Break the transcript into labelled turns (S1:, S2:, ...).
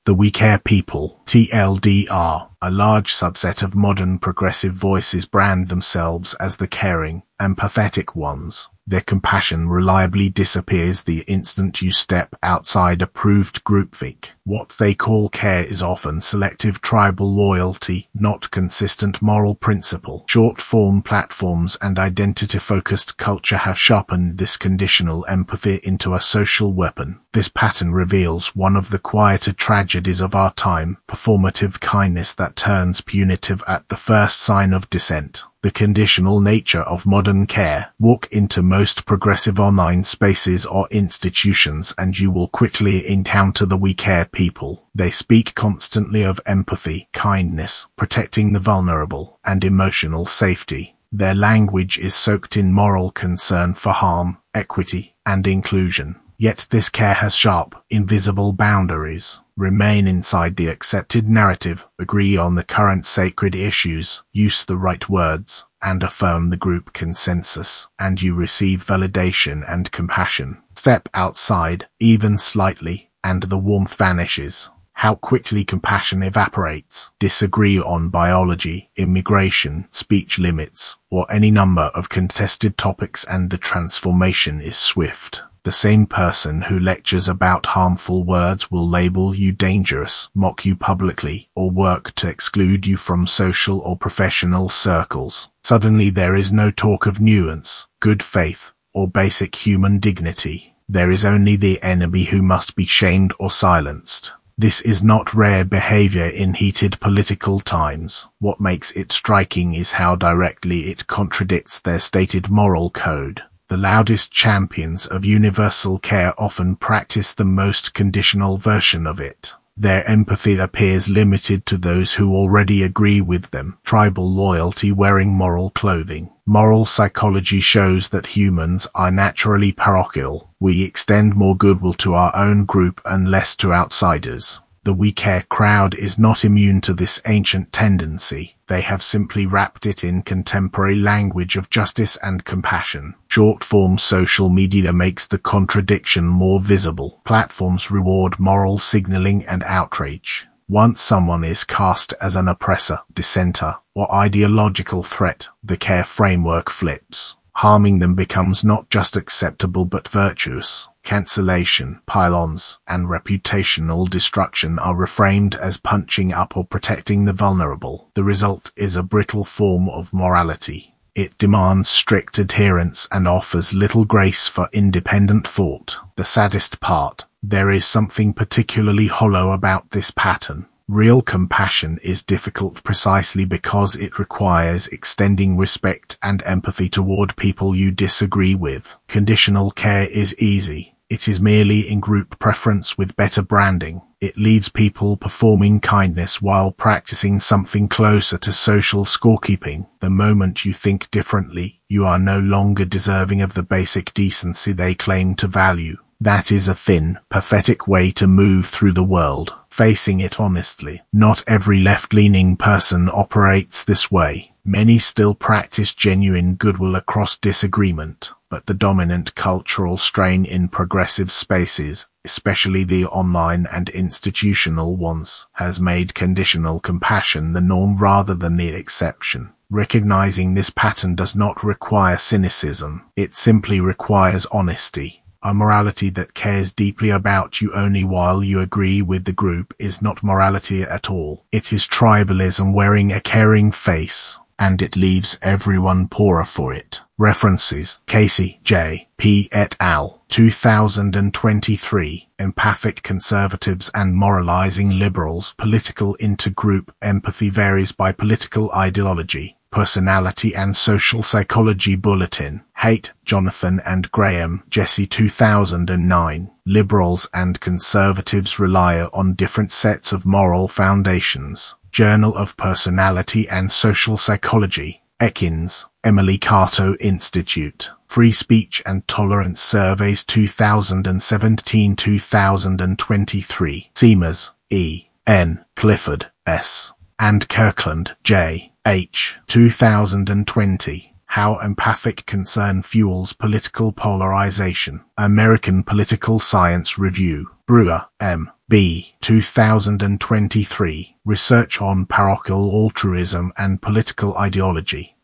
S1: The We Care People, TLDR, a large subset of modern progressive voices brand themselves as the caring, empathetic ones. Their compassion reliably disappears the instant you step outside approved groupthink. What they call care is often selective tribal loyalty, not consistent moral principle. Short-form platforms and identity-focused culture have sharpened this conditional empathy into a social weapon. This pattern reveals one of the quieter tragedies of our time, performative kindness that turns punitive at the first sign of dissent. The conditional nature of modern care. Walk into most progressive online spaces or institutions and you will quickly encounter the We Care people. They speak constantly of empathy, kindness, protecting the vulnerable, and emotional safety. Their language is soaked in moral concern for harm, equity, and inclusion. Yet this care has sharp, invisible boundaries. Remain inside the accepted narrative, agree on the current sacred issues, use the right words, and affirm the group consensus, and you receive validation and compassion. Step outside, even slightly, and the warmth vanishes. How quickly compassion evaporates. Disagree on biology, immigration, speech limits, or any number of contested topics and the transformation is swift. The same person who lectures about harmful words will label you dangerous, mock you publicly, or work to exclude you from social or professional circles. Suddenly there is no talk of nuance, good faith, or basic human dignity. There is only the enemy who must be shamed or silenced. This is not rare behavior in heated political times. What makes it striking is how directly it contradicts their stated moral code. The loudest champions of universal care often practice the most conditional version of it. Their empathy appears limited to those who already agree with them. Tribal loyalty wearing moral clothing. Moral psychology shows that humans are naturally parochial. We extend more goodwill to our own group and less to outsiders. The We Care crowd is not immune to this ancient tendency. They have simply wrapped it in contemporary language of justice and compassion. Short-form social media makes the contradiction more visible. Platforms reward moral signaling and outrage. Once someone is cast as an oppressor, dissenter, or ideological threat, the care framework flips. Harming them becomes not just acceptable but virtuous. Cancellation, pylons, and reputational destruction are reframed as punching up or protecting the vulnerable. The result is a brittle form of morality. It demands strict adherence and offers little grace for independent thought. The saddest part, there is something particularly hollow about this pattern. Real compassion is difficult precisely because it requires extending respect and empathy toward people you disagree with. Conditional care is easy. It is merely in-group preference with better branding. It leaves people performing kindness while practicing something closer to social scorekeeping. The moment you think differently, you are no longer deserving of the basic decency they claim to value. That is a thin, pathetic way to move through the world. Facing it honestly, not every left-leaning person operates this way. Many still practice genuine goodwill across disagreement, but the dominant cultural strain in progressive spaces, especially the online and institutional ones, has made conditional compassion the norm rather than the exception. Recognizing this pattern does not require cynicism, it simply requires honesty. A morality that cares deeply about you only while you agree with the group is not morality at all. It is tribalism wearing a caring face, and it leaves everyone poorer for it. References: Casey, J. P. et al. 2023. Empathic Conservatives and Moralizing Liberals. Political Intergroup Empathy Varies by Political Ideology. Personality and Social Psychology Bulletin. Haight, Jonathan and Graham, Jesse 2009. Liberals and conservatives rely on different sets of moral foundations. Journal of Personality and Social Psychology. Ekins, Emily Cato Institute. Free Speech and Tolerance Surveys 2017-2023. Seamers, E. N. Clifford, S. and Kirkland, J. H. 2020. How Empathic Concern Fuels Political Polarization. American Political Science Review. Brewer, M. B. 2023. Research on Parochial Altruism and Political Ideology.